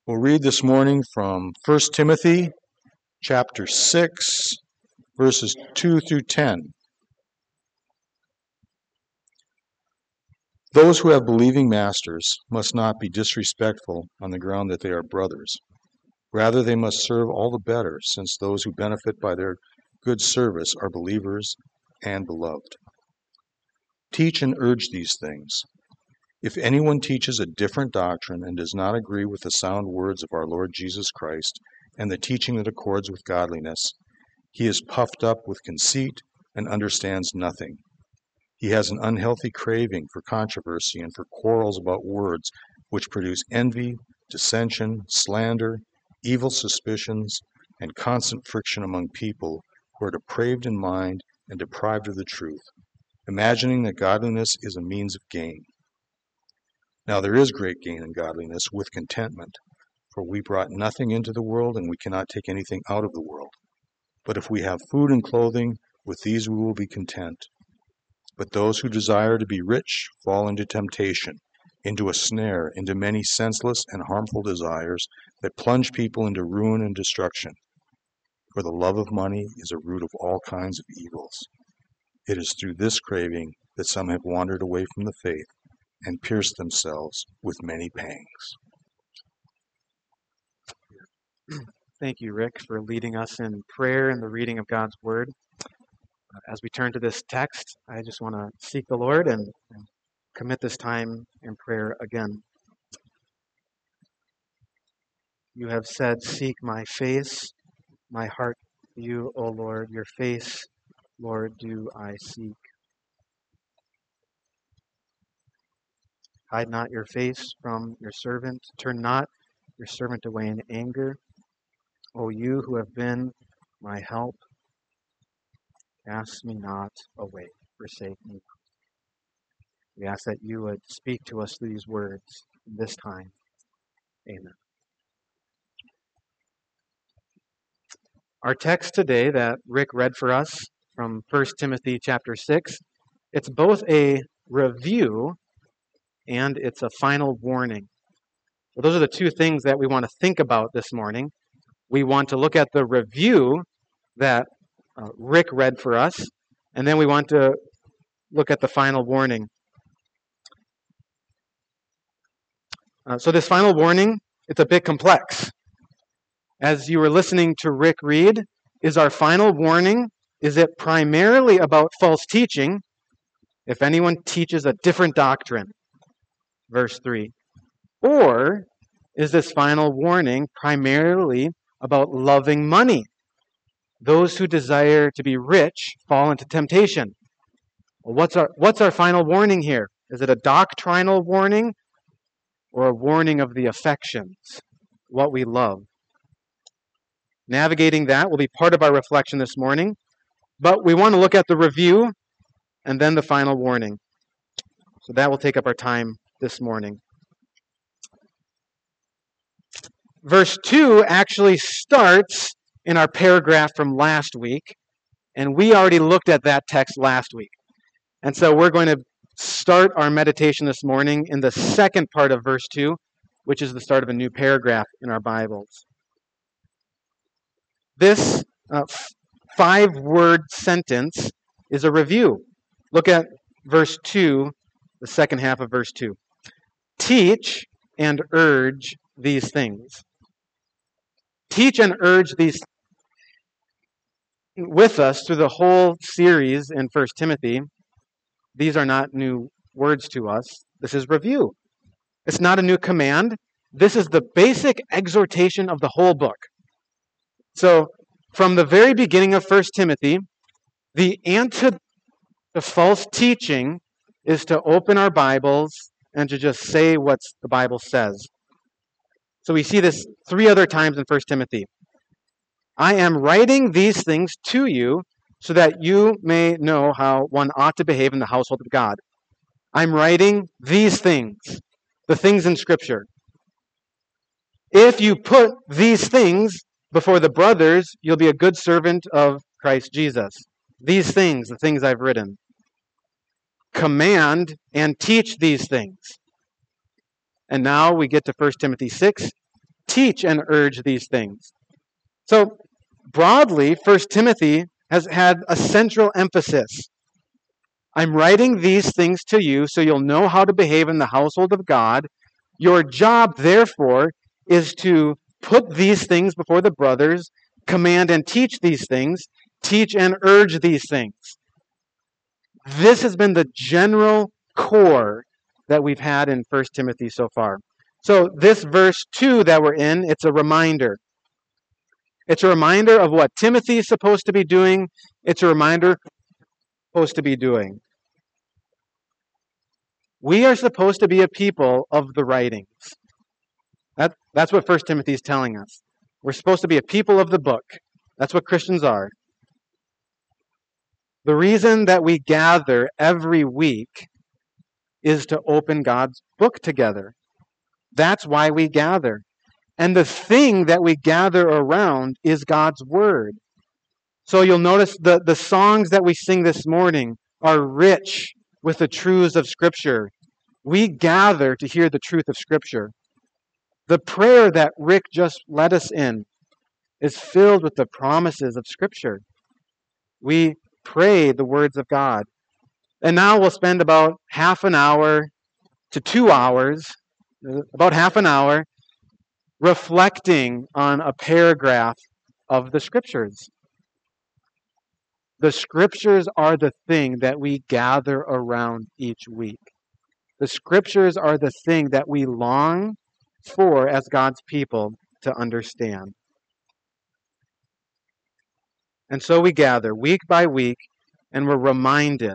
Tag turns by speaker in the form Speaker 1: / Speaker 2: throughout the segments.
Speaker 1: We'll read this morning from 1 Timothy chapter 6, verses 2 through 10. Those who have believing masters must not be disrespectful on the ground that they are brothers. Rather, they must serve all the better, since those who benefit by their good service are believers and beloved. Teach and urge these things. If anyone teaches a different doctrine and does not agree with the sound words of our Lord Jesus Christ and the teaching that accords with godliness, he is puffed up with conceit and understands nothing. He has an unhealthy craving for controversy and for quarrels about words, which produce envy, dissension, slander, evil suspicions, and constant friction among people who are depraved in mind and deprived of the truth, imagining that godliness is a means of gain. Now there is great gain in godliness with contentment, for we brought nothing into the world, and we cannot take anything out of the world. But if we have food and clothing, with these we will be content. But those who desire to be rich fall into temptation, into a snare, into many senseless and harmful desires that plunge people into ruin and destruction. For the love of money is a root of all kinds of evils. It is through this craving that some have wandered away from the faith and pierced themselves with many pangs.
Speaker 2: Thank you, Rick, for leading us in prayer and the reading of God's Word. As we turn to this text, I just want to seek the Lord and commit this time in prayer again. You have said, "Seek my face, my heart you, O Lord, your face, Lord, do I seek. Hide not your face from your servant, turn not your servant away in anger. O you who have been my help, cast me not away, forsake me not." We ask that you would speak to us through these words this time. Amen. Our text today that Rick read for us from 1 Timothy chapter 6, it's both a review and it's a final warning. So those are the two things that we want to think about this morning. We want to look at the review that Rick read for us, and then we want to look at the final warning. So this final warning, it's a bit complex. As you were listening to Rick read, is our final warning, is it primarily about false teaching? If anyone teaches a different doctrine, verse 3. Or is this final warning primarily about loving money? Those who desire to be rich fall into temptation. Well, what's our final warning here? Is it a doctrinal warning or a warning of the affections, what we love? Navigating that will be part of our reflection this morning, but we want to look at the review and then the final warning. So that will take up our time this morning. Verse 2 actually starts in our paragraph from last week, and we already looked at that text last week. And so we're going to start our meditation this morning in the second part of verse 2, which is the start of a new paragraph in our Bibles. This 5-word sentence is a review. Look at verse 2, the second half of verse 2. Teach and urge these things. Teach and urge these with us through the whole series in 1 Timothy. These are not new words to us. This is review. It's not a new command. This is the basic exhortation of the whole book. So, from the very beginning of 1 Timothy, the antidote to false teaching is to open our Bibles and to just say what the Bible says. So we see this 3 other times in 1 Timothy. I am writing these things to you so that you may know how one ought to behave in the household of God. I'm writing these things, the things in Scripture. If you put these things before the brothers, you'll be a good servant of Christ Jesus. These things, the things I've written. Command and teach these things. And now we get to 1 Timothy 6. teach and urge these things. So broadly, 1 Timothy has had a central emphasis. I'm writing these things to you so you'll know how to behave in the household of God. Your job, therefore, is to put these things before the brothers, command and teach these things, teach and urge these things. This has been the general core that we've had in 1 Timothy so far. So this verse 2 that we're in, it's a reminder. It's a reminder of what Timothy is supposed to be doing. It's a reminder supposed to be doing. We are supposed to be a people of the writings. That's what 1 Timothy is telling us. We're supposed to be a people of the book. That's what Christians are. The reason that we gather every week is to open God's book together. That's why we gather. And the thing that we gather around is God's word. So you'll notice the songs that we sing this morning are rich with the truths of Scripture. We gather to hear the truth of Scripture. The prayer that Rick just led us in is filled with the promises of Scripture. We pray the words of God. And now we'll spend about half an hour to 2 hours, about half an hour, reflecting on a paragraph of the Scriptures. The Scriptures are the thing that we gather around each week. The Scriptures are the thing that we long for as God's people to understand. And so we gather week by week, and we're reminded.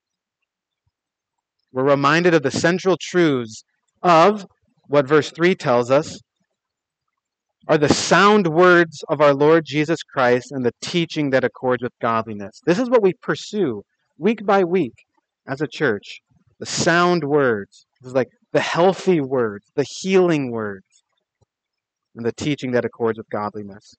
Speaker 2: We're reminded of the central truths of what verse 3 tells us are the sound words of our Lord Jesus Christ and the teaching that accords with godliness. This is what we pursue week by week as a church. The sound words. This is like the healthy words, the healing words, and the teaching that accords with godliness.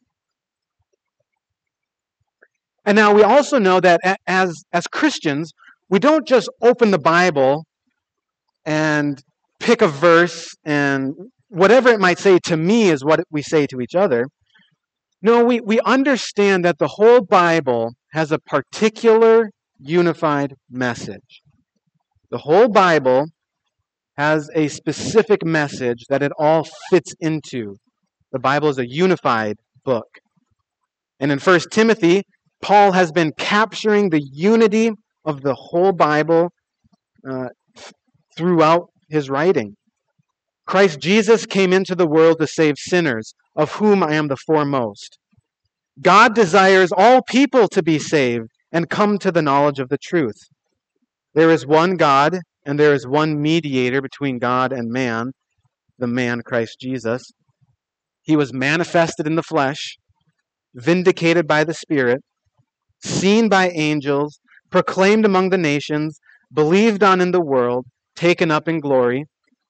Speaker 2: And now we also know that as Christians, we don't just open the Bible and pick a verse and whatever it might say to me is what we say to each other. No, we understand that the whole Bible has a particular unified message. The whole Bible has a specific message that it all fits into. The Bible is a unified book. And in 1 Timothy, Paul has been capturing the unity of the whole Bible throughout his writing. Christ Jesus came into the world to save sinners, of whom I am the foremost. God desires all people to be saved and come to the knowledge of the truth. There is one God, and there is one mediator between God and man, the man Christ Jesus. He was manifested in the flesh, vindicated by the Spirit, seen by angels, proclaimed among the nations, believed on in the world, taken up in glory.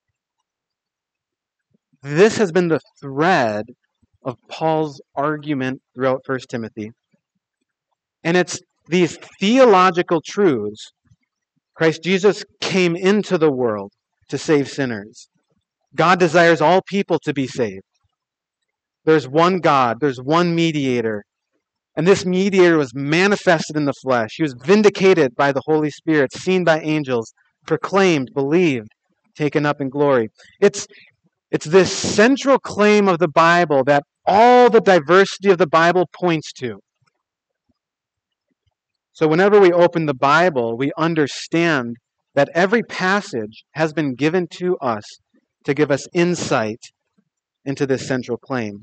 Speaker 2: This has been the thread of Paul's argument throughout 1 Timothy. And it's these theological truths. Christ Jesus came into the world to save sinners. God desires all people to be saved. There's one God, there's one mediator. And this mediator was manifested in the flesh. He was vindicated by the Holy Spirit, seen by angels, proclaimed, believed, taken up in glory. It's this central claim of the Bible that all the diversity of the Bible points to. So whenever we open the Bible, we understand that every passage has been given to us to give us insight into this central claim.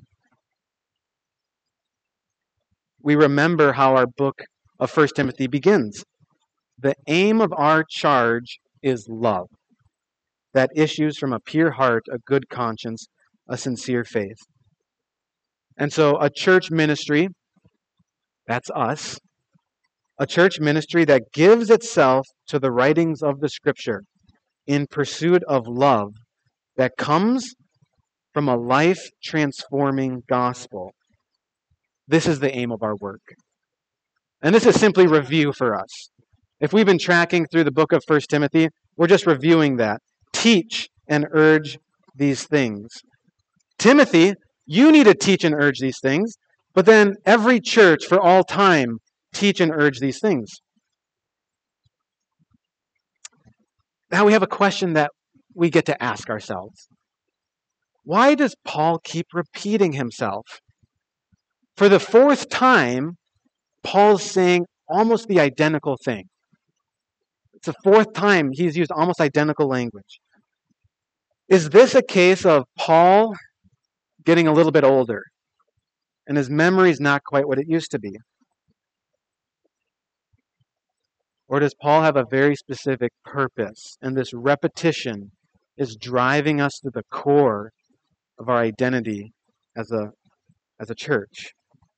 Speaker 2: We remember how our book of 1 Timothy begins. The aim of our charge is love that issues from a pure heart, a good conscience, a sincere faith. And so a church ministry, that's us, a church ministry that gives itself to the writings of the Scripture in pursuit of love that comes from a life-transforming gospel. This is the aim of our work. And this is simply review for us. If we've been tracking through the book of 1 Timothy, we're just reviewing that. Teach and urge these things. Timothy You need to teach and urge these things, but then every church for all time teach and urge these things. Now we have a question that we get to ask ourselves. Why does Paul keep repeating himself? For the fourth time, Paul's saying almost the identical thing. It's the fourth time he's used almost identical language. Is this a case of Paul getting a little bit older and his memory is not quite what it used to be? Or does Paul have a very specific purpose, and this repetition is driving us to the core of our identity as a church?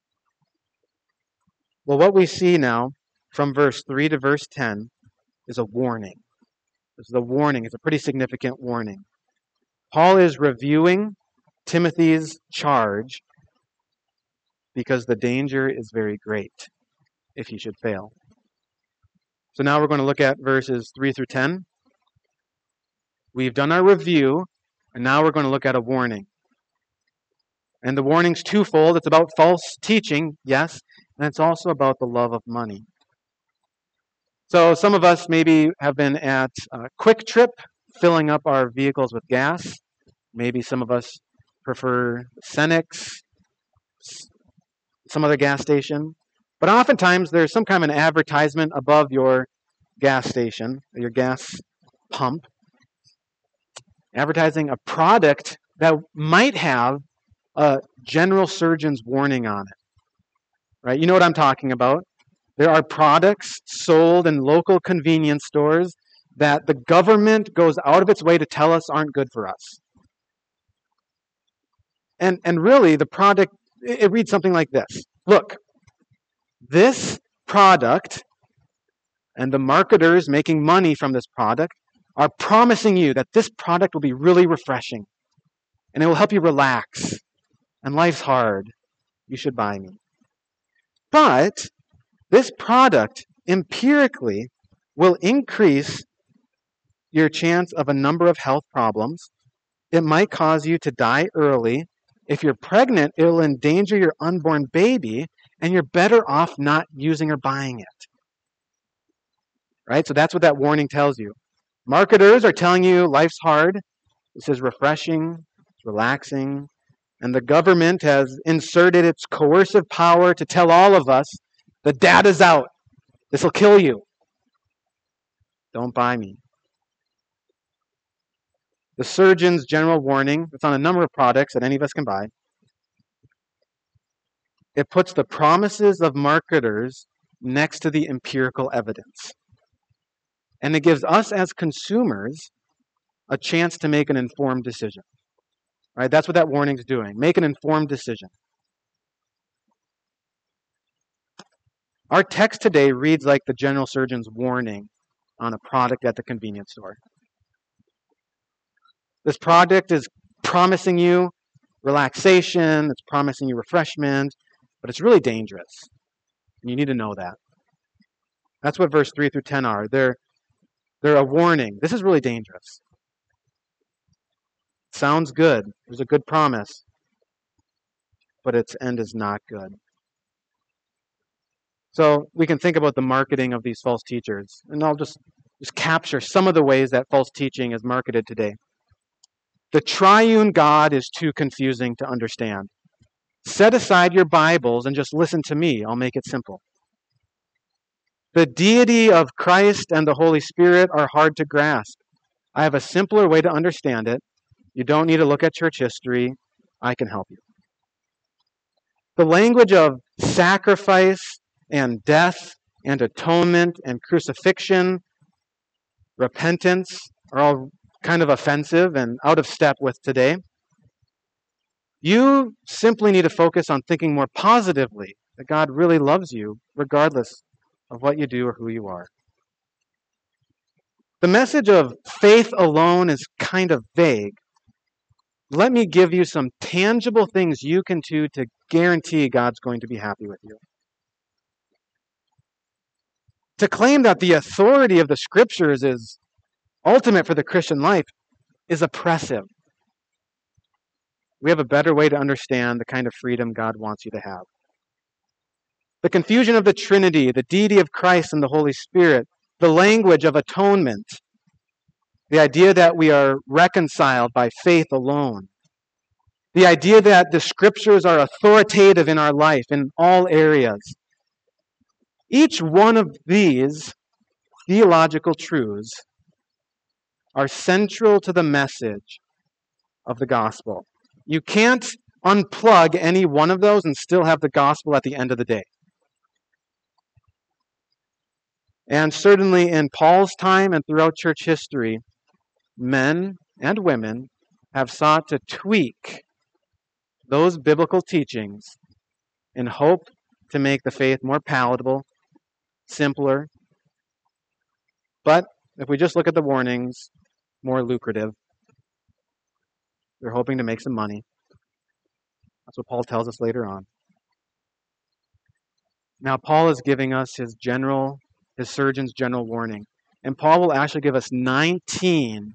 Speaker 2: Well, what we see now from verse 3 to verse 10 is a warning. This is a warning. It's a pretty significant warning. Paul is reviewing Timothy's charge because the danger is very great if he should fail. So now we're going to look at verses 3 through 10. We've done our review, and now we're going to look at a warning. And the warning's twofold. It's about false teaching, yes, and it's also about the love of money. So some of us maybe have been at Quick Trip, filling up our vehicles with gas. Maybe some of us prefer Cenex, some other gas station. But oftentimes there's some kind of an advertisement above your gas station, your gas pump, advertising a product that might have a general surgeon's warning on it. Right? You know what I'm talking about. There are products sold in local convenience stores that the government goes out of its way to tell us aren't good for us. And really, the product, it reads something like this. Look, this product and the marketers making money from this product are promising you that this product will be really refreshing and it will help you relax. And life's hard. You should buy me. But this product empirically will increase your chance of a number of health problems. It might cause you to die early. If you're pregnant, it will endanger your unborn baby, and you're better off not using or buying it. Right? So that's what that warning tells you. Marketers are telling you life's hard. This is refreshing, it's relaxing. And the government has inserted its coercive power to tell all of us, the data's out. This will kill you. Don't buy me. The surgeon's general warning, it's on a number of products that any of us can buy. It puts the promises of marketers next to the empirical evidence. And it gives us as consumers a chance to make an informed decision. Right? That's what that warning is doing. Make an informed decision. Our text today reads like the general surgeon's warning on a product at the convenience store. This product is promising you relaxation, it's promising you refreshment, but it's really dangerous. And you need to know that. That's what verse 3 through 10 are. They're a warning. This is really dangerous. Sounds good. There's a good promise. But its end is not good. So we can think about the marketing of these false teachers. And I'll just capture some of the ways that false teaching is marketed today. The triune God is too confusing to understand. Set aside your Bibles and just listen to me. I'll make it simple. The deity of Christ and the Holy Spirit are hard to grasp. I have a simpler way to understand it. You don't need to look at church history. I can help you. The language of sacrifice and death and atonement and crucifixion, repentance are all kind of offensive and out of step with today. You simply need to focus on thinking more positively that God really loves you regardless of what you do or who you are. The message of faith alone is kind of vague. Let me give you some tangible things you can do to guarantee God's going to be happy with you. To claim that the authority of the Scriptures is ultimate for the Christian life is oppressive. We have a better way to understand the kind of freedom God wants you to have. The confusion of the Trinity, the deity of Christ and the Holy Spirit, the language of atonement, the idea that we are reconciled by faith alone, the idea that the Scriptures are authoritative in our life in all areas. Each one of these theological truths are central to the message of the gospel. You can't unplug any one of those and still have the gospel at the end of the day. And certainly in Paul's time and throughout church history, men and women have sought to tweak those biblical teachings in hope to make the faith more palatable, simpler, but if we just look at the warnings, more lucrative. They're hoping to make some money. That's what Paul tells us later on. Now, Paul is giving us his surgeon's general warning. And Paul will actually give us 19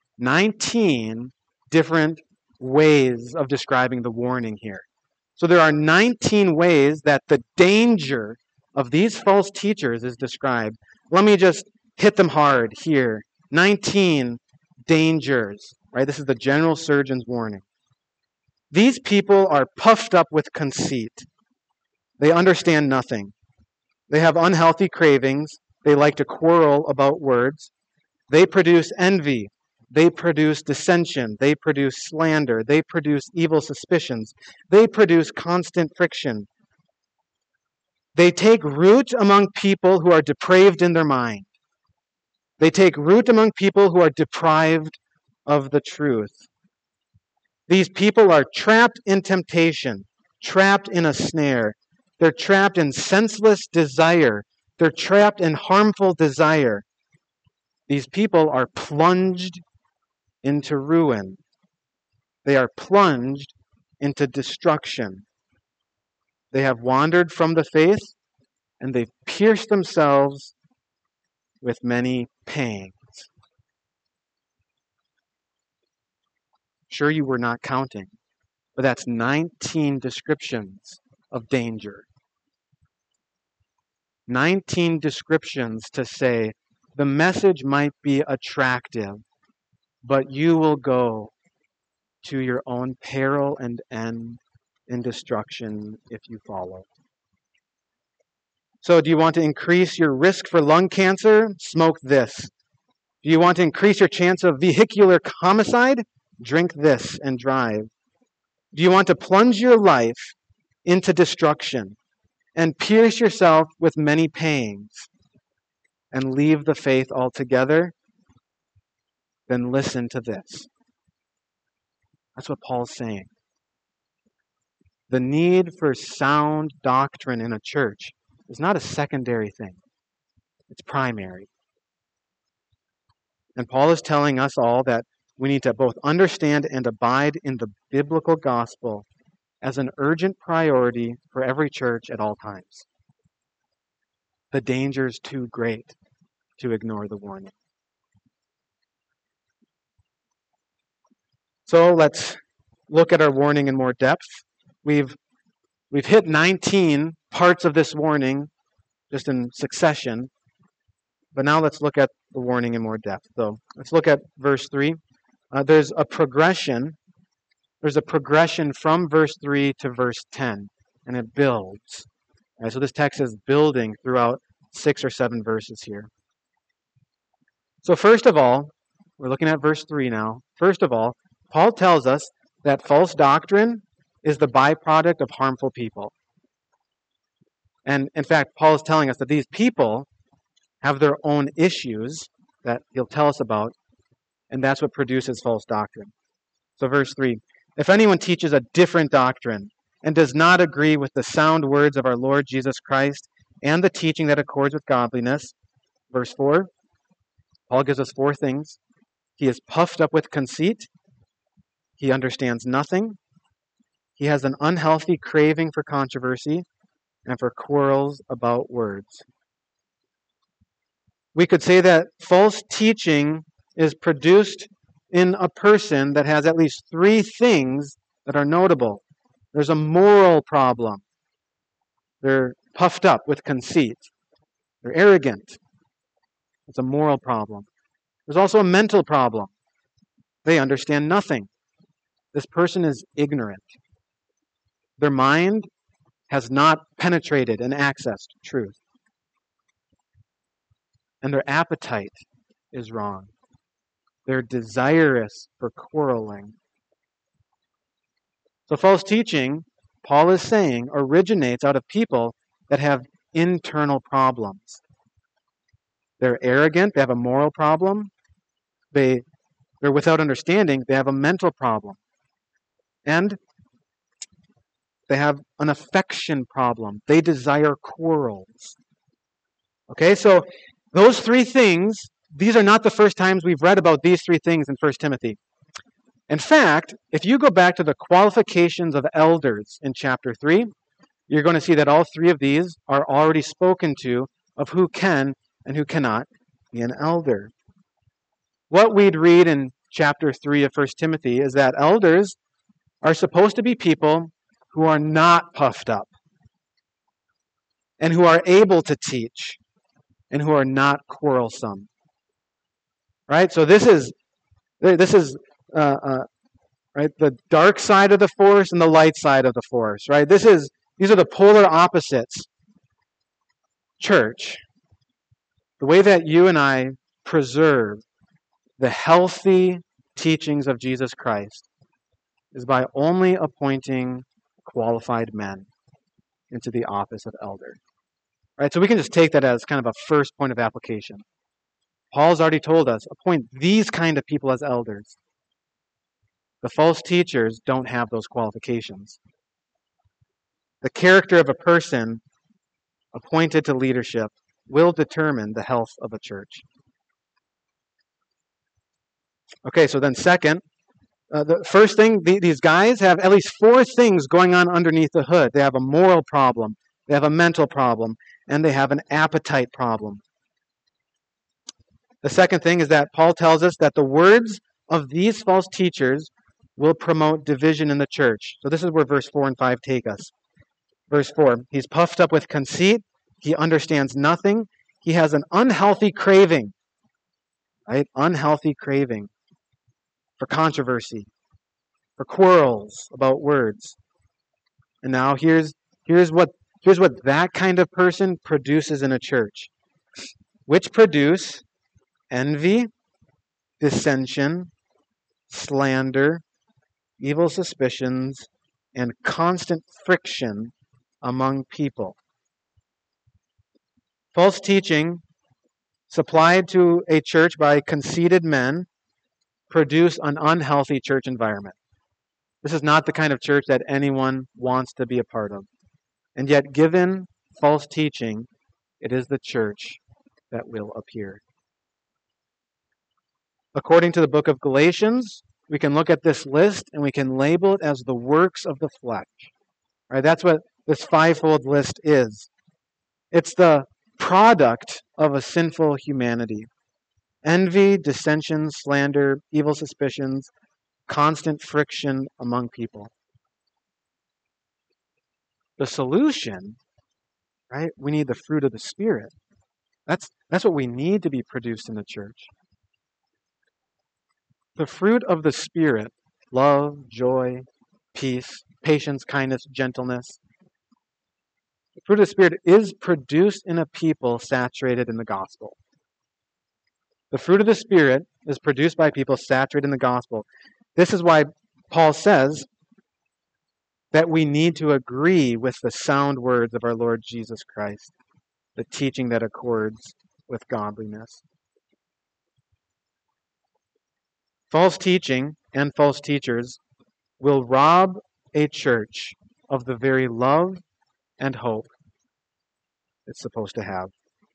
Speaker 2: different ways of describing the warning here. So there are 19 ways that the danger of these false teachers is described. Let me just hit them hard here. 19 dangers, right? This is the general surgeon's warning. These people are puffed up with conceit. They understand nothing. They have unhealthy cravings. They like to quarrel about words. They produce envy. They produce dissension. They produce slander. They produce evil suspicions. They produce constant friction. They take root among people who are depraved in their mind. They take root among people who are deprived of the truth. These people are trapped in temptation, trapped in a snare. They're trapped in senseless desire. They're trapped in harmful desire. These people are plunged into ruin. They are plunged into destruction. They have wandered from the faith, and they've pierced themselves with many pangs. Sure, you were not counting, but that's 19 descriptions of danger. 19 descriptions to say the message might be attractive, but you will go to your own peril and end in destruction if you follow. So do you want to increase your risk for lung cancer? Smoke this. Do you want to increase your chance of vehicular homicide? Drink this and drive. Do you want to plunge your life into destruction and pierce yourself with many pangs and leave the faith altogether? Then listen to this. That's what Paul's saying. The need for sound doctrine in a church is not a secondary thing. It's primary. And Paul is telling us all that we need to both understand and abide in the biblical gospel as an urgent priority for every church at all times. The danger is too great to ignore the warning. So let's look at our warning in more depth. We've hit 19 parts of this warning just in succession, but now let's look at the warning in more depth. So let's look at verse 3. There's a progression. There's a progression from verse 3 to verse 10, and it builds. Right, so this text is building throughout 6 or 7 verses here. So first of all, we're looking at verse 3 now. First of all, Paul tells us that false doctrine is the byproduct of harmful people. And in fact, Paul is telling us that these people have their own issues that he'll tell us about, and that's what produces false doctrine. So verse 3, if anyone teaches a different doctrine and does not agree with the sound words of our Lord Jesus Christ and the teaching that accords with godliness, verse 4, Paul gives us 4 things. He is puffed up with conceit. He understands nothing. He has an unhealthy craving for controversy and for quarrels about words. We could say that false teaching is produced in a person that has at least 3 things that are notable. There's a moral problem. They're puffed up with conceit. They're arrogant. It's a moral problem. There's also a mental problem. They understand nothing. This person is ignorant. Their mind has not penetrated and accessed truth. And their appetite is wrong. They're desirous for quarreling. So false teaching, Paul is saying, originates out of people that have internal problems. They're arrogant. They have a moral problem. They're without understanding. They have a mental problem. And they have an affection problem. They desire quarrels. Okay, so those three things, these are not the first times we've read about these three things in 1 Timothy. In fact, if you go back to the qualifications of elders in chapter 3, you're going to see that all three of these are already spoken to of who can and who cannot be an elder. What we'd read in chapter 3 of 1 Timothy is that elders are supposed to be people who are not puffed up and who are able to teach and who are not quarrelsome. Right? So this is right, the dark side of the force and the light side of the force. Right? These are the polar opposites. Church, the way that you and I preserve the healthy teachings of Jesus Christ is by only appointing qualified men into the office of elder. Right? So we can just take that as kind of a first point of application. Paul's already told us, appoint these kind of people as elders. The false teachers don't have those qualifications. The character of a person appointed to leadership will determine the health of a church. Okay, so then second, the first thing, these guys have at least four things going on underneath the hood. They have a moral problem, they have a mental problem, and they have an appetite problem. The second thing is that Paul tells us that the words of these false teachers will promote division in the church. So this is where verse 4 and 5 take us. Verse 4, he's puffed up with conceit. He understands nothing. He has an unhealthy craving, right? Unhealthy craving for controversy, for quarrels about words. And now here's what that kind of person produces in a church, which produce envy, dissension, slander, evil suspicions, and constant friction among people. False teaching supplied to a church by conceited men produce an unhealthy church environment. This is not the kind of church that anyone wants to be a part of. And yet, given false teaching, it is the church that will appear. According to the book of Galatians, we can look at this list and we can label it as the works of the flesh. Right? That's what this fivefold list is. It's the product of a sinful humanity. Envy, dissension, slander, evil suspicions, constant friction among people. The solution, right? We need the fruit of the Spirit. That's what we need to be produced in the church. The fruit of the Spirit, love, joy, peace, patience, kindness, gentleness. The fruit of the Spirit is produced in a people saturated in the gospel. The fruit of the Spirit is produced by people saturated in the gospel. This is why Paul says that we need to agree with the sound words of our Lord Jesus Christ, the teaching that accords with godliness. False teaching and false teachers will rob a church of the very love and hope it's supposed to have.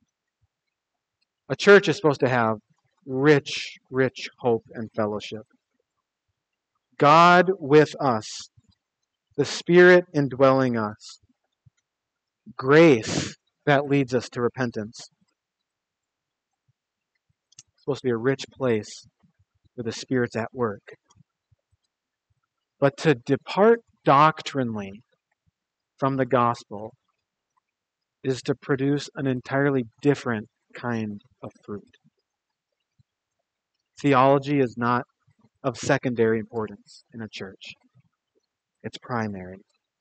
Speaker 2: A church is supposed to have rich, rich hope and fellowship. God with us, the Spirit indwelling us, grace that leads us to repentance. It's supposed to be a rich place where the Spirit's at work. But to depart doctrinally from the gospel is to produce an entirely different kind of fruit. Theology is not of secondary importance in a church. It's primary.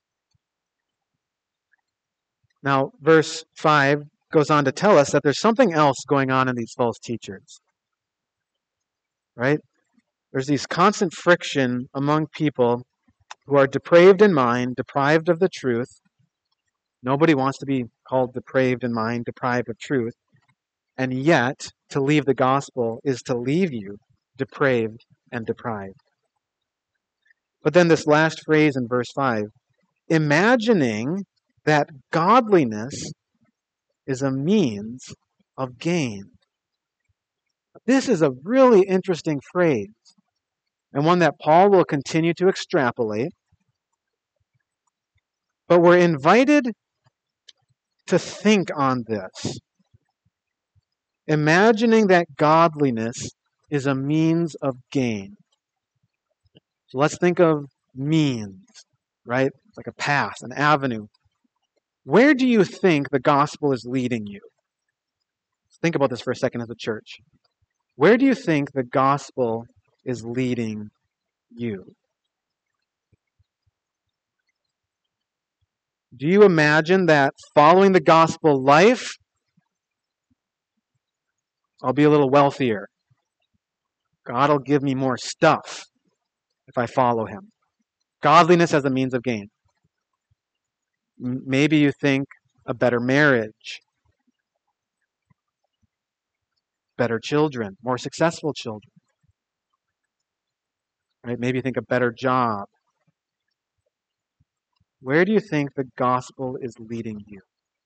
Speaker 2: Now, verse 5 goes on to tell us that there's something else going on in these false teachers. Right? There's these constant friction among people who are depraved in mind, deprived of the truth. Nobody wants to be called depraved in mind, deprived of truth. And yet, to leave the gospel is to leave you depraved and deprived. But then this last phrase in verse 5, imagining that godliness is a means of gain. This is a really interesting phrase, and one that Paul will continue to extrapolate. But we're invited to think on this. Imagining that godliness is a means of gain. So let's think of means, right? Like a path, an avenue. Where do you think the gospel is leading you? Let's think about this for a second as a church. Where do you think the gospel is leading you? Do you imagine that following the gospel life, I'll be a little wealthier? God will give me more stuff if I follow him. Godliness as a means of gain. Maybe you think a better marriage, better children, more successful children. Right? Maybe you think a better job. Where do you think the gospel is leading you?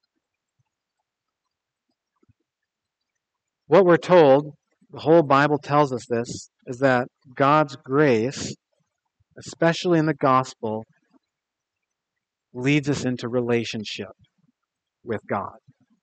Speaker 2: What we're told, the whole Bible tells us this, is that God's grace, especially in the gospel, leads us into relationship with God.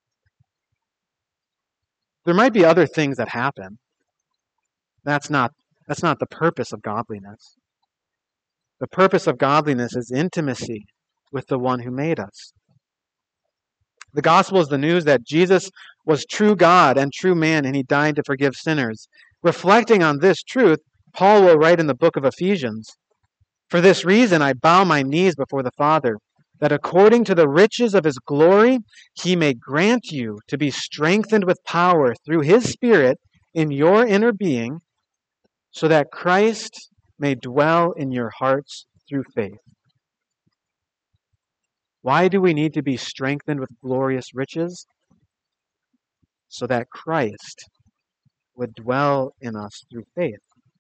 Speaker 2: There might be other things that happen. That's not the purpose of godliness. The purpose of godliness is intimacy with the one who made us. The gospel is the news that Jesus was true God and true man, and he died to forgive sinners. Reflecting on this truth, Paul will write in the book of Ephesians, "For this reason I bow my knees before the Father, that according to the riches of his glory he may grant you to be strengthened with power through his Spirit in your inner being, so that Christ may dwell in your hearts through faith." Why do we need to be strengthened with glorious riches? So that Christ would dwell in us through faith.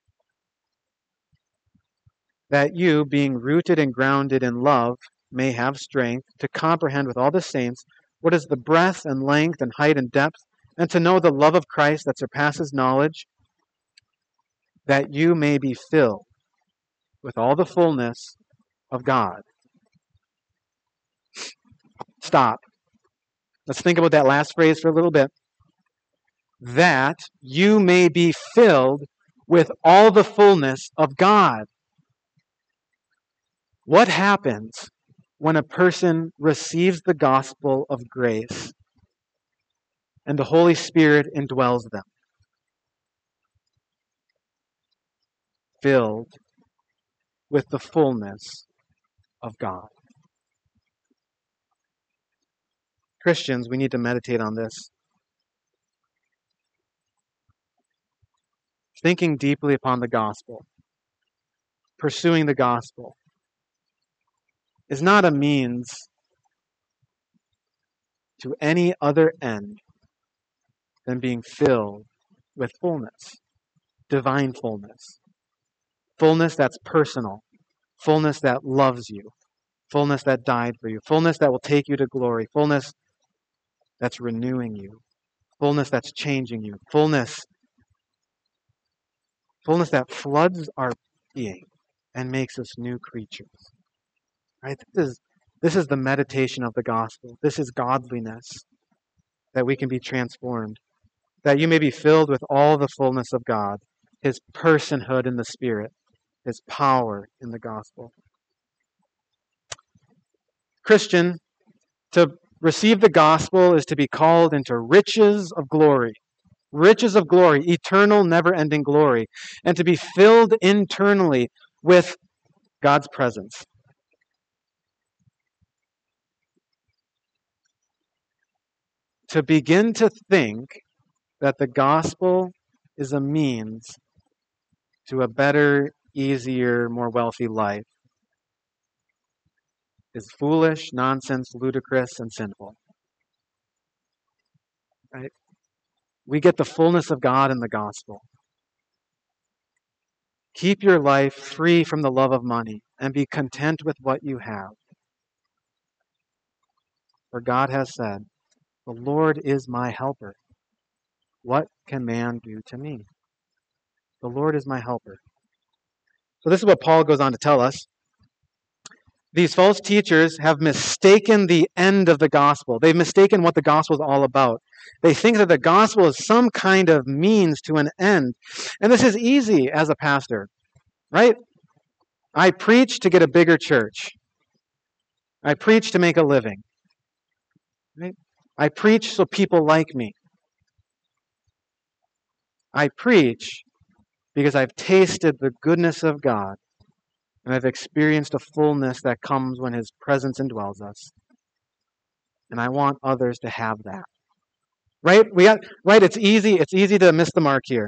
Speaker 2: That you, being rooted and grounded in love, may have strength to comprehend with all the saints what is the breadth and length and height and depth, and to know the love of Christ that surpasses knowledge, that you may be filled with all the fullness of God. Stop. Let's think about that last phrase for a little bit. That you may be filled with all the fullness of God. What happens when a person receives the gospel of grace and the Holy Spirit indwells them? Filled with the fullness of God. Christians, we need to meditate on this. Thinking deeply upon the gospel, pursuing the gospel, is not a means to any other end than being filled with fullness, divine fullness. Fullness that's personal, fullness that loves you, fullness that died for you, fullness that will take you to glory, fullness that's renewing you, fullness that's changing you, fullness that floods our being and makes us new creatures. Right? This is the meditation of the gospel. This is godliness, that we can be transformed, that you may be filled with all the fullness of God, his personhood in the Spirit, His power in the gospel. Christian, to receive the gospel is to be called into riches of glory. Riches of glory, eternal, never-ending glory, and to be filled internally with God's presence. To begin to think that the gospel is a means to a better, easier, more wealthy life is foolish, nonsense, ludicrous, and sinful. Right? We get the fullness of God in the gospel. Keep your life free from the love of money and be content with what you have. For God has said, "The Lord is my helper. What can man do to me?" The Lord is my helper. So this is what Paul goes on to tell us. These false teachers have mistaken the end of the gospel. They've mistaken what the gospel is all about. They think that the gospel is some kind of means to an end. And this is easy as a pastor, right? I preach to get a bigger church. I preach to make a living. Right? I preach so people like me. I preach because I've tasted the goodness of God and I've experienced a fullness that comes when His presence indwells us. And I want others to have that. Right? It's easy to miss the mark here.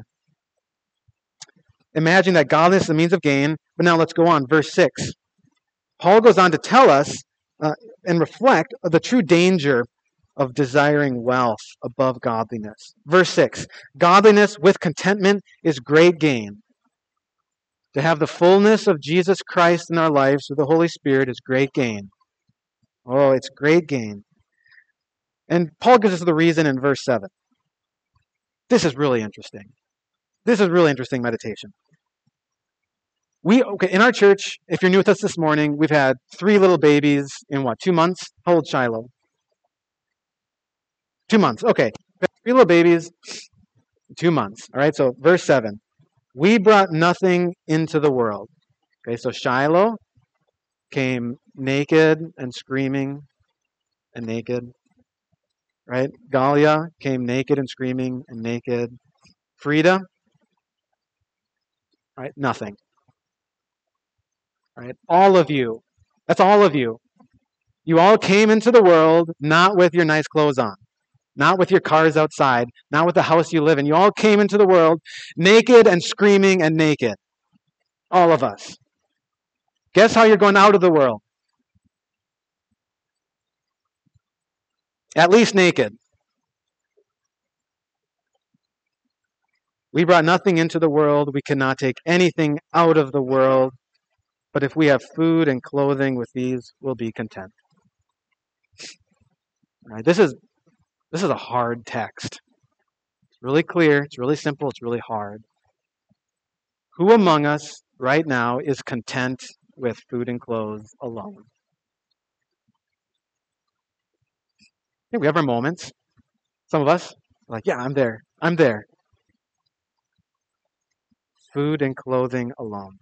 Speaker 2: Imagine that godliness is a means of gain, but now let's go on. Verse 6. Paul goes on to tell us and reflect the true danger of desiring wealth above godliness. Verse 6. Godliness with contentment is great gain. To have the fullness of Jesus Christ in our lives through the Holy Spirit is great gain. Oh, it's great gain. And Paul gives us the reason in verse 7. This is really interesting. This is really interesting meditation. In our church, if you're new with us this morning, we've had 3 little babies in 2 months? How old Shiloh? 2 months. Okay. 3 little babies, 2 months. All right, so verse 7. We brought nothing into the world. Okay, so Shiloh came naked and screaming and naked. Right? Galia came naked and screaming and naked. Frida, right? Nothing. Right? All of you. That's all of you. You all came into the world not with your nice clothes on, not with your cars outside, not with the house you live in. You all came into the world naked and screaming and naked. All of us. Guess how you're going out of the world? At least naked. We brought nothing into the world. We cannot take anything out of the world. But if we have food and clothing with these, we'll be content. All right, this is a hard text. It's really clear. It's really simple. It's really hard. Who among us right now is content with food and clothes alone? Yeah, we have our moments. Some of us are like, yeah, I'm there. I'm there. Food and clothing alone.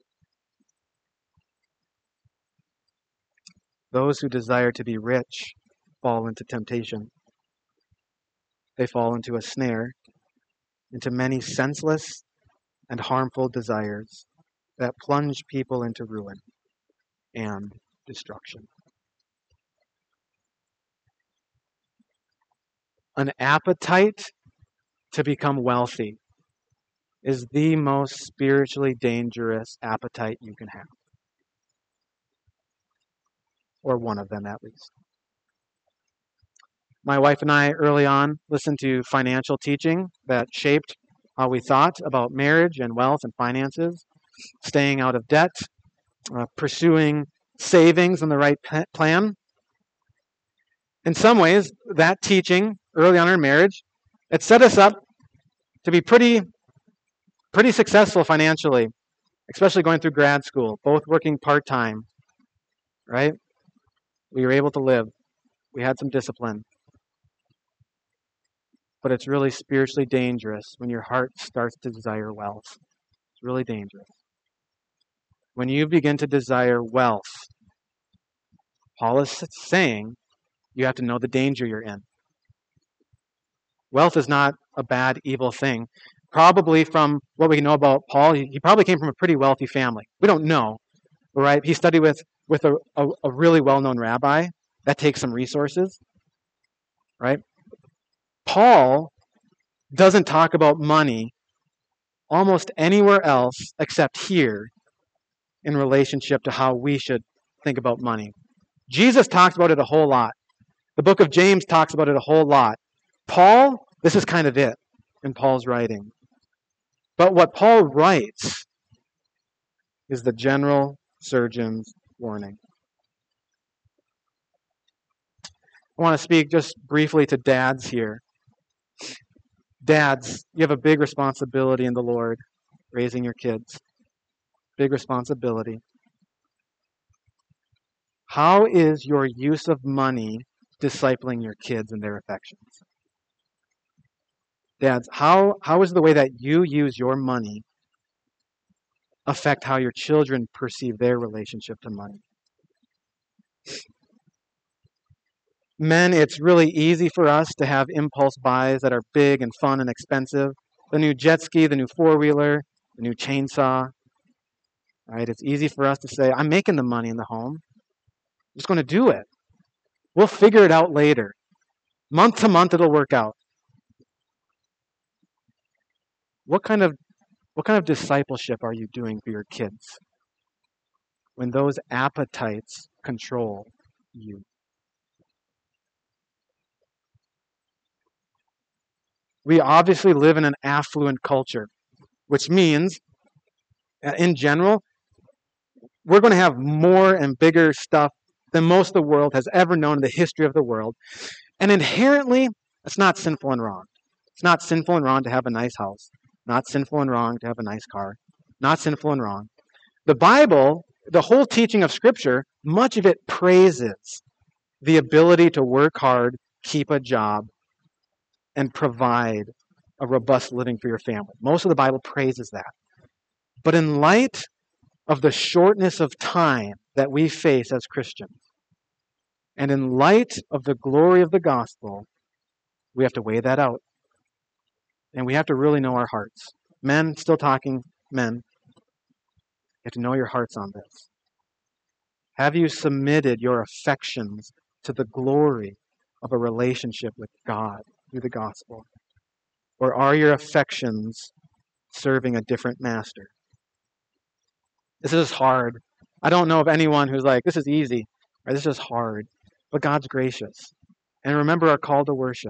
Speaker 2: Those who desire to be rich fall into temptation. They fall into a snare, into many senseless and harmful desires that plunge people into ruin and destruction. An appetite to become wealthy is the most spiritually dangerous appetite you can have. Or one of them, at least. My wife and I, early on, listened to financial teaching that shaped how we thought about marriage and wealth and finances, staying out of debt, pursuing savings and the right plan. In some ways, that teaching early on in our marriage, it set us up to be pretty successful financially, especially going through grad school, both working part-time, right? We were able to live. We had some discipline. But it's really spiritually dangerous when your heart starts to desire wealth. It's really dangerous. when you begin to desire wealth, Paul is saying you have to know the danger you're in. Wealth is not a bad, evil thing. Probably from what we know about Paul, he probably came from a pretty wealthy family. We don't know, right? He studied with a really well-known rabbi. That takes some resources, right? Paul doesn't talk about money almost anywhere else except here in relationship to how we should think about money. Jesus talks about it a whole lot. The book of James talks about it a whole lot. Paul, this is kind of it in Paul's writing. But what Paul writes is the general surgeon's warning. I want to speak just briefly to dads here. Dads, you have a big responsibility in the Lord, raising your kids. Big responsibility. How is your use of money discipling your kids and their affections? Dads, how is the way that you use your money affect how your children perceive their relationship to money? Men, it's really easy for us to have impulse buys that are big and fun and expensive. The new jet ski, the new four-wheeler, the new chainsaw. Right? It's easy for us to say, I'm making the money in the home. I'm just going to do it. We'll figure it out later. Month to month, it'll work out. What kind of discipleship are you doing for your kids when those appetites control you? We obviously live in an affluent culture, which means, in general, we're going to have more and bigger stuff than most of the world has ever known in the history of the world. And inherently, it's not sinful and wrong. It's not sinful and wrong to have a nice house. Not sinful and wrong to have a nice car. Not sinful and wrong. The Bible, the whole teaching of Scripture, much of it praises the ability to work hard, keep a job, and provide a robust living for your family. Most of the Bible praises that. But in light of the shortness of time that we face as Christians, and in light of the glory of the gospel, we have to weigh that out. And we have to really know our hearts. Men, still talking, men, you have to know your hearts on this. Have you submitted your affections to the glory of a relationship with God through the gospel? Or are your affections serving a different master? This is hard. I don't know of anyone who's like, this is easy, or this is hard. But God's gracious. And remember our call to worship.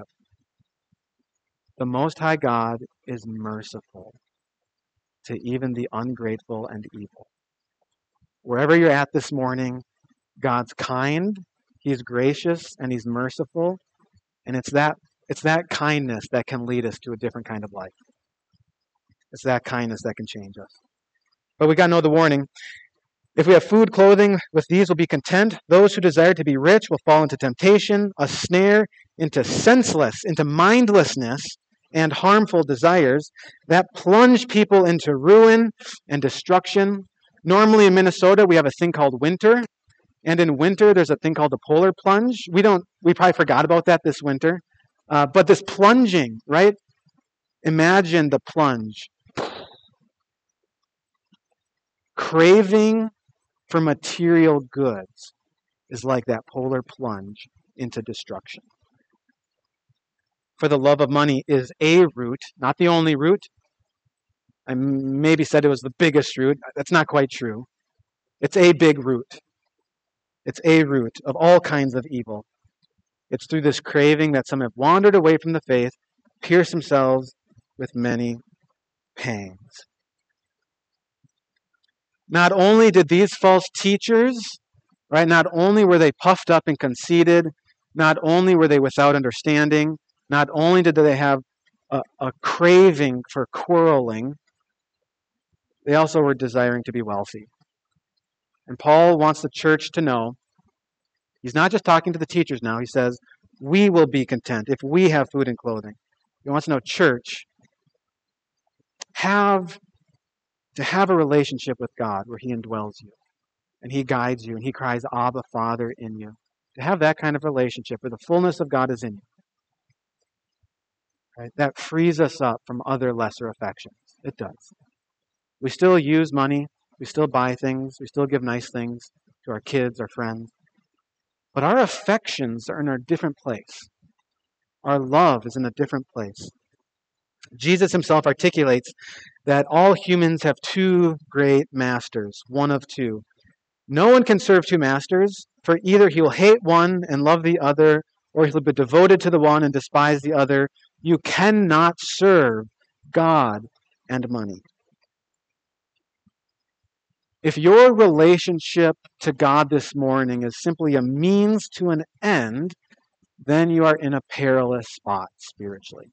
Speaker 2: The Most High God is merciful to even the ungrateful and evil. Wherever you're at this morning, God's kind, He's gracious, and He's merciful. And it's that kindness that can lead us to a different kind of life. It's that kindness that can change us. But we got to know the warning. If we have food, clothing, with these will be content. Those who desire to be rich will fall into temptation, a snare, into senseless, into mindlessness, and harmful desires that plunge people into ruin and destruction. Normally in Minnesota, we have a thing called winter. And in winter, there's a thing called the polar plunge. We probably forgot about that this winter. But this plunging, right? Imagine the plunge. Craving for material goods is like that polar plunge into destruction. For the love of money is a root, not the only root. I maybe said it was the biggest root. That's not quite true. It's a big root. It's a root of all kinds of evil. It's through this craving that some have wandered away from the faith, pierced themselves with many pangs. Not only did these false teachers, right, not only were they puffed up and conceited, not only were they without understanding, not only did they have a craving for quarreling, they also were desiring to be wealthy. And Paul wants the church to know, he's not just talking to the teachers now, he says, we will be content if we have food and clothing. He wants to know, church, have to have a relationship with God where he indwells you and he guides you and he cries, Abba, Father, in you. To have that kind of relationship where the fullness of God is in you. Right? That frees us up from other lesser affections. It does. We still use money. We still buy things. We still give nice things to our kids, our friends. But our affections are in a different place. Our love is in a different place. Jesus himself articulates that all humans have two great masters, one of two. No one can serve two masters, for either he will hate one and love the other, or he'll be devoted to the one and despise the other. You cannot serve God and money. If your relationship to God this morning is simply a means to an end, then you are in a perilous spot spiritually.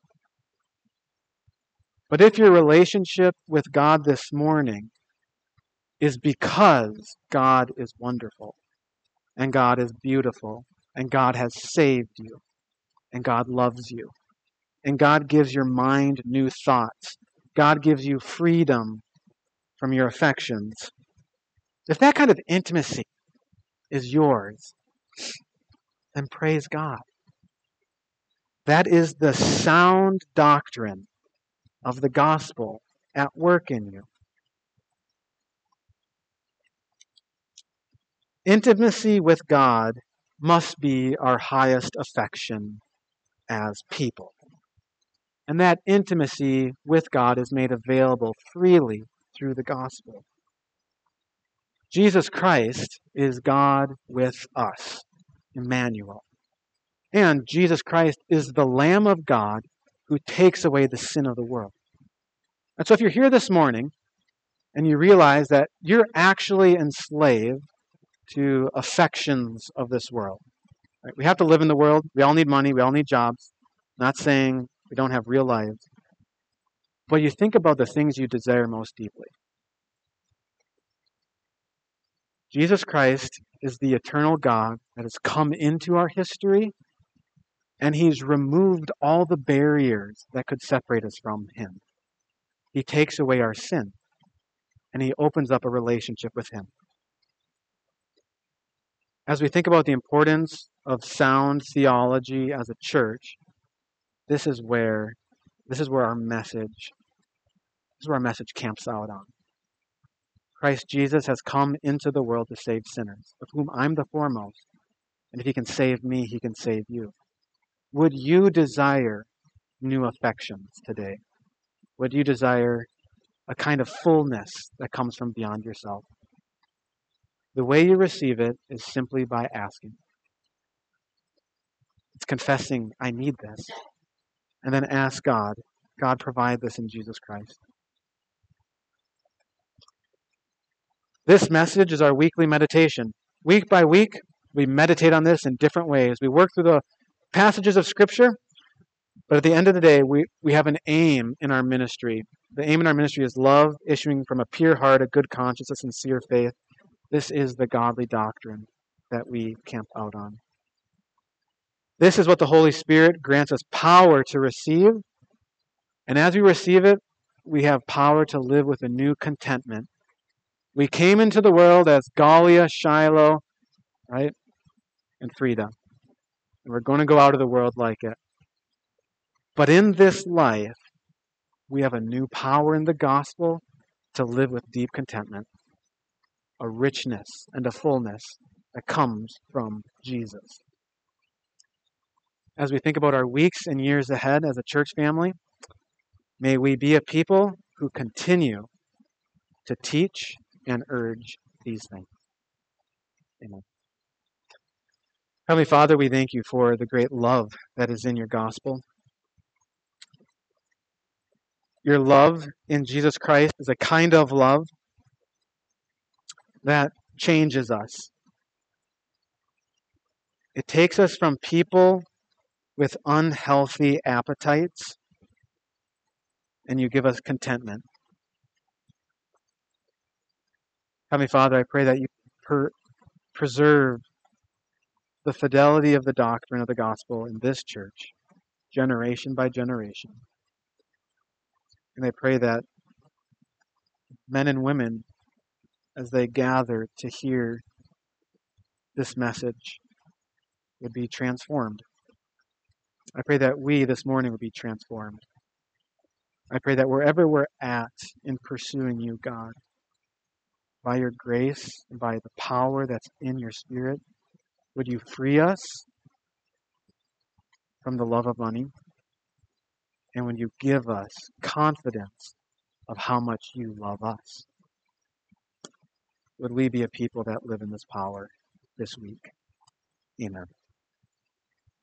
Speaker 2: But if your relationship with God this morning is because God is wonderful, and God is beautiful, and God has saved you, and God loves you, and God gives your mind new thoughts, God gives you freedom from your affections, if that kind of intimacy is yours, then praise God. That is the sound doctrine of the gospel at work in you. Intimacy with God must be our highest affection as people. And that intimacy with God is made available freely through the gospel. Jesus Christ is God with us, Emmanuel. And Jesus Christ is the Lamb of God who takes away the sin of the world. And so if you're here this morning and you realize that you're actually enslaved to affections of this world, right? We have to live in the world. We all need money. We all need jobs. Not saying we don't have real lives. But you think about the things you desire most deeply. Jesus Christ is the eternal God that has come into our history, and he's removed all the barriers that could separate us from him. He takes away our sin, and he opens up a relationship with him. As we think about the importance of sound theology as a church, this is where our message camps out on. Christ Jesus has come into the world to save sinners, of whom I'm the foremost. And if he can save me, he can save you. Would you desire new affections today? Would you desire a kind of fullness that comes from beyond yourself? The way you receive it is simply by asking. It's confessing, I need this. And then ask God, God, provide this in Jesus Christ. This message is our weekly meditation. Week by week, we meditate on this in different ways. We work through the passages of Scripture, but at the end of the day, we have an aim in our ministry. The aim in our ministry is love, issuing from a pure heart, a good conscience, a sincere faith. This is the godly doctrine that we camp out on. This is what the Holy Spirit grants us power to receive. And as we receive it, we have power to live with a new contentment. We came into the world as Galia, Shiloh, right? And Frida. And we're going to go out of the world like it. But in this life, we have a new power in the gospel to live with deep contentment, a richness and a fullness that comes from Jesus. As we think about our weeks and years ahead as a church family, may we be a people who continue to teach and urge these things. Amen. Heavenly Father, we thank you for the great love that is in your gospel. Your love in Jesus Christ is a kind of love that changes us. It takes us from people with unhealthy appetites, and you give us contentment. Heavenly Father, I pray that you preserve the fidelity of the doctrine of the gospel in this church, generation by generation. And I pray that men and women, as they gather to hear this message, would be transformed. I pray that we this morning would be transformed. I pray that wherever we're at in pursuing you, God, by your grace and by the power that's in your Spirit, would you free us from the love of money? And would you give us confidence of how much you love us? Would we be a people that live in this power this week? Amen.